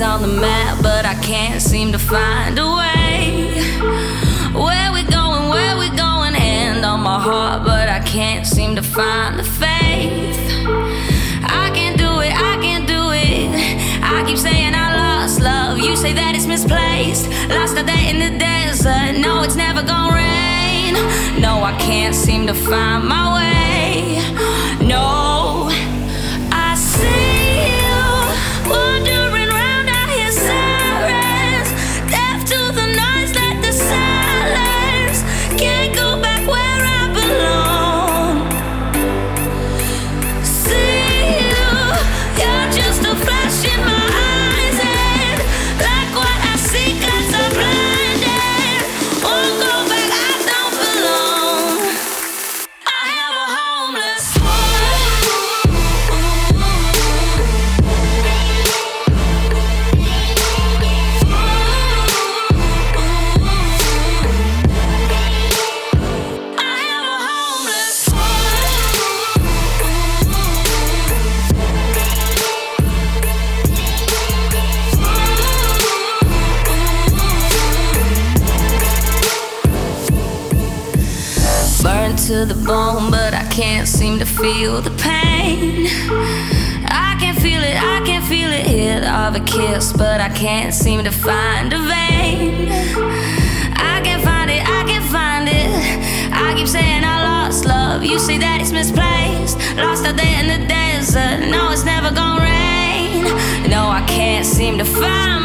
always on the map, but I can't seem to find a way. Where we going, hand on my heart, but I can't seem to find the faith. I can't do it, I can't do it. I keep saying I lost love, you say that it's misplaced. Lost a day in the desert, no, it's never gonna rain. No, I can't seem to find my way. No, I see you wandering around, I hear sirens, deaf to the noise, let the silence. Can't go back where I belong. See you, you're just a flash in my eyes, and like what I see, 'cause I'm blinded. Won't go back, I don't belong. I have a homeless burned to the bone, but I can't seem to feel the pain. I can feel it, I can feel it, hit of a kiss, but I can't seem to find a vein. I can't find it, I can't find it. I keep saying I lost love, you say that it's misplaced. Lost a day in the desert, no, it's never gonna rain. No, I can't seem to find